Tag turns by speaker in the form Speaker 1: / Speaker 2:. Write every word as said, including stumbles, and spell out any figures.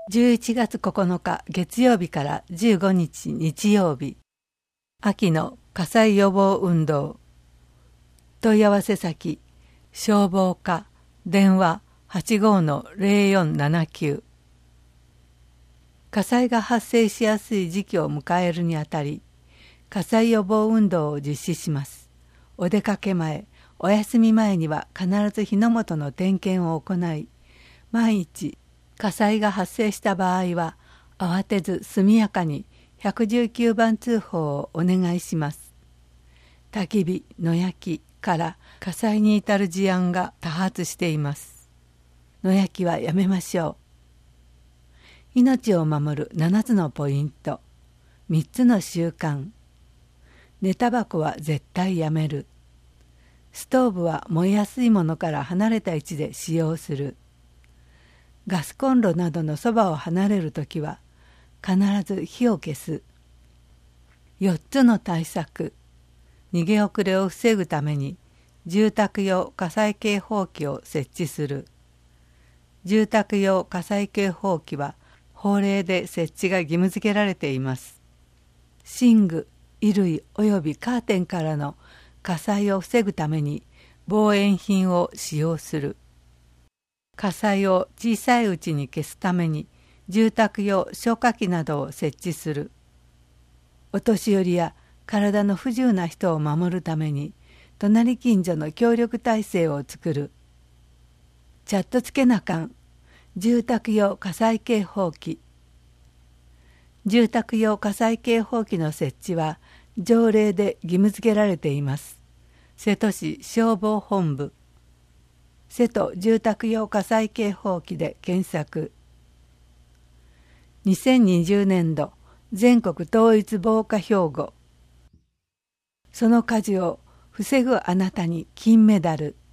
Speaker 1: じゅういちがつここのか月曜日からじゅうごにち日曜日、秋の火災予防運動。問い合わせ先、消防課、電話 はちごーのぜろよんななきゅう。火災が発生しやすい時期を迎えるにあたり、火災予防運動を実施します。お出かけ前、お休み前には必ず火の元の点検を行い、万一火災が発生した場合は、慌てず速やかにいちいちきゅうばん通報をお願いします。焚き火、野焼きから火災に至る事案が多発しています。野焼きはやめましょう。命を守るななつのポイント。みっつの習慣。寝タバコは絶対やめる。ストーブは燃えやすいものから離れた位置で使用する。ガスコンロなどのそばを離れるときは必ず火を消す。よっつの対策。逃げ遅れを防ぐために住宅用火災警報器を設置する。住宅用火災警報器は法令で設置が義務付けられています。寝具、衣類およびカーテンからの火災を防ぐために防煙品を使用する。火災を小さいうちに消すために住宅用消火器などを設置する。お年寄りや体の不自由な人を守るために隣近所の協力体制を作る。チャットつけなかん。住宅用火災警報器。住宅用火災警報器の設置は条例で義務付けられています。瀬戸市消防本部。瀬戸住宅用火災警報器で検索。にせんにじゅうねんど全国統一防火標語。その火事を防ぐあなたに金メダル。